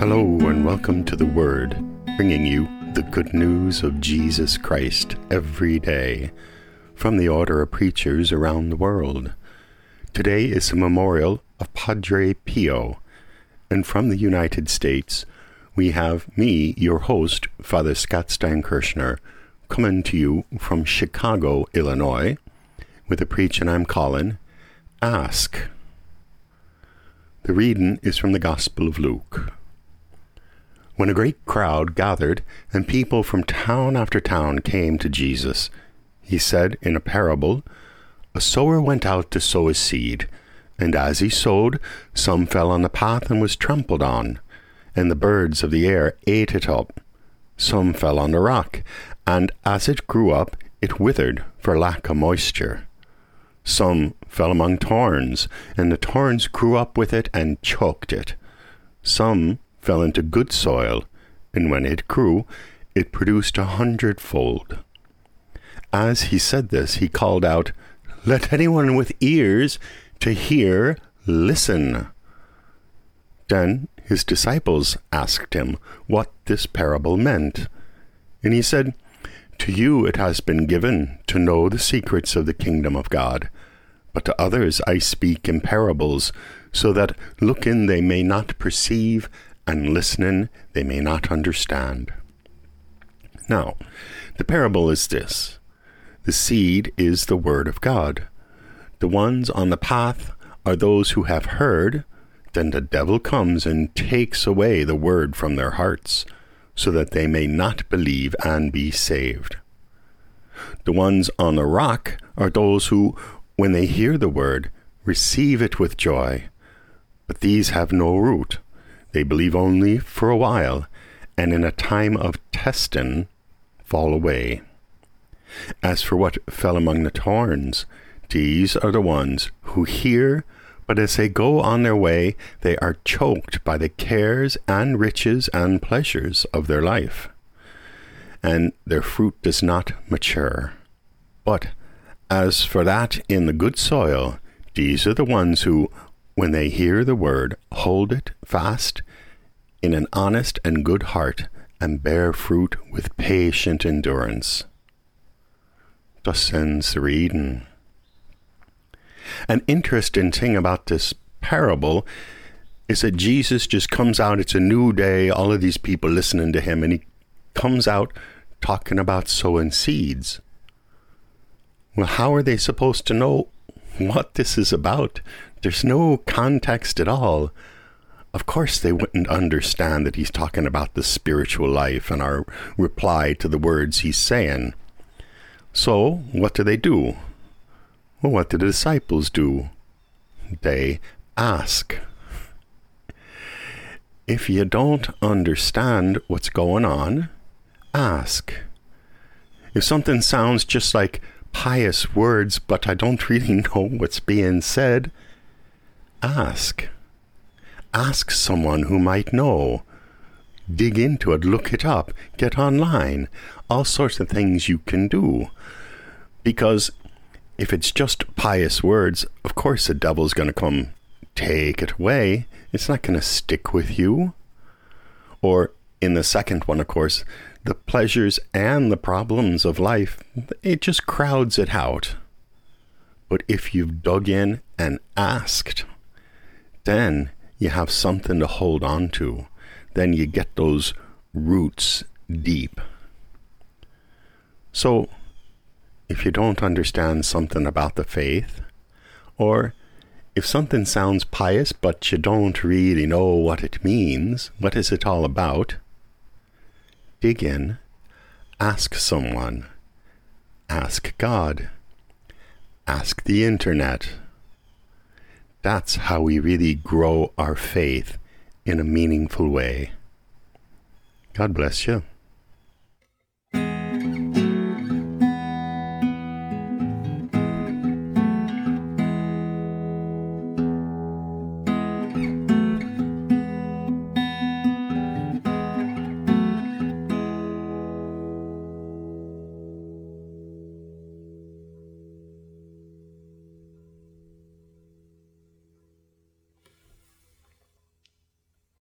Hello and welcome to The Word, bringing you the good news of Jesus Christ every day from the Order of Preachers around the world. Today is a memorial of Padre Pio, and from the United States, we have me, your host, Father Scott Steinkirchner, coming to you from Chicago, Illinois, with a preaching I'm calling Ask. The reading is from the Gospel of Luke. When a great crowd gathered and people from town after town came to Jesus, he said in a parable, "A sower went out to sow his seed, and as he sowed, some fell on the path and was trampled on, and the birds of the air ate it up. Some fell on the rock, and as it grew up, it withered for lack of moisture. Some fell among thorns, and the thorns grew up with it and choked it. Some fell into good soil, and when it grew, it produced 100-fold. As he said this, he called out, "Let anyone with ears to hear listen." Then his disciples asked him what this parable meant. And he said, "To you it has been given to know the secrets of the kingdom of God, but to others I speak in parables, so that looking they may not perceive, and listening they may not understand." Now, the parable is this. The seed is the word of God. The ones on the path are those who have heard. Then the devil comes and takes away the word from their hearts, so that they may not believe and be saved. The ones on the rock are those who, when they hear the word, receive it with joy. But these have no root. They believe only for a while, and in a time of testing fall away. As for what fell among the thorns, these are the ones who hear, but as they go on their way, they are choked by the cares and riches and pleasures of their life, and their fruit does not mature. But as for that in the good soil, these are the ones who, when they hear the word, hold it fast in an honest and good heart, and bear fruit with patient endurance. Thus ends the reading. An interesting thing about this parable is that Jesus just comes out, it's a new day, all of these people listening to him, and he comes out talking about sowing seeds. Well, how are they supposed to know what this is about? There's no context at all. Of course they wouldn't understand that he's talking about the spiritual life and our reply to the words he's saying. So, what do? Well, what do the disciples do? They ask. If you don't understand what's going on, ask. If something sounds just like pious words, but I don't really know what's being said, ask. Ask someone who might know. Dig into it, look it up, get online, all sorts of things you can do. Because if it's just pious words, of course the devil's going to come take it away. It's not going to stick with you. Or in the second one, of course, the pleasures and the problems of life, it just crowds it out. But if you've dug in and asked, then you have something to hold on to. Then you get those roots deep. So, if you don't understand something about the faith, or if something sounds pious but you don't really know what it means, what is it all about, dig in, ask someone, ask God, ask the internet. That's how we really grow our faith in a meaningful way. God bless you.